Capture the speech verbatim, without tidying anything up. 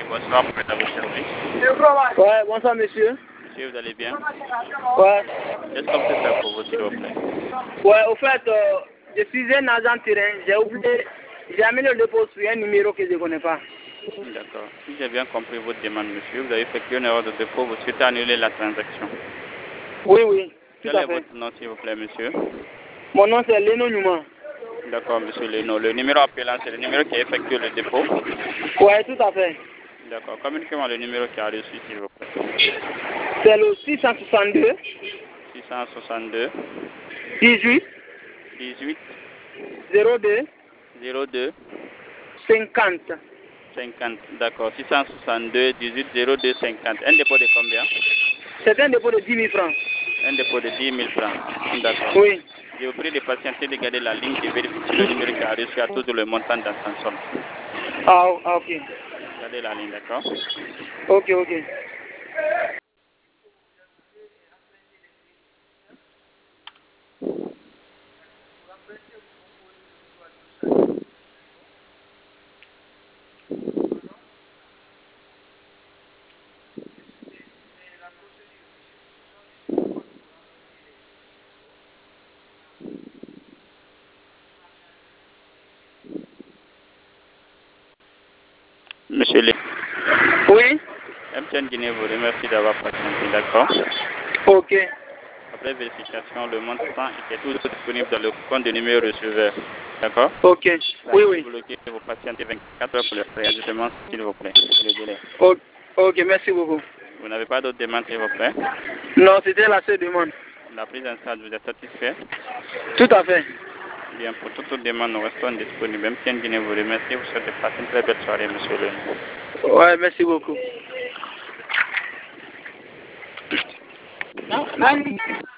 bonsoir, vous êtes à votre service. Ouais, bonsoir monsieur. Monsieur, vous allez bien? Ouais. Qu'est-ce qu'on peut faire pour vous, s'il vous plaît? Ouais, au fait, euh, je suis un agent terrain. J'ai oublié, j'ai amené le dépôt sur un numéro que je ne connais pas. D'accord. Si j'ai bien compris votre demande, monsieur, vous avez effectué une erreur de dépôt, vous souhaitez annuler la transaction. Oui, oui, tout Quel à est fait. votre nom, s'il vous plaît, monsieur? Mon nom c'est Leno Numa. D'accord, monsieur Leno. Le numéro appelant, c'est le numéro qui a effectué le dépôt? Ouais, tout à fait. D'accord. Communiquez-moi le numéro qui a reçu, s'il vous plaît. C'est le six cent soixante-deux, six cent soixante-deux, dix-huit, dix-huit, zéro deux, zéro deux, cinquante. cinquante. D'accord. six cent soixante-deux, dix-huit, zéro deux, cinquante. Un dépôt de combien? C'est un dépôt de dix mille francs. Un dépôt de dix mille francs. D'accord. Oui. Je vous prie de patienter, de garder la ligne, de vérifier si le numéro qui a reçu a toujours le montant dans son somme. Ah, ah, ok. Gardez la ligne, d'accord? Ok, ok. Monsieur Le... Oui. M T N Guinée vous remercie d'avoir patienté, d'accord? Ok. Après vérification, le montant était toujours disponible dans le compte de numéro receveur, d'accord? Ok. Oui, oui. Bloquez, vous patientez vingt-quatre heures pour le réajustement, s'il vous plaît, le délai. O- Ok, merci beaucoup. Vous n'avez pas d'autres demandes, s'il vous plaît? Non, c'était la seule demande. La prise en charge, vous êtes satisfait? Tout à fait. Bien, pour toute autre demande, nous restons disponibles. M T N Guinée vous remercie. Vous souhaitez passer une très belle soirée, monsieur Le. Ouais, merci beaucoup. Non, non.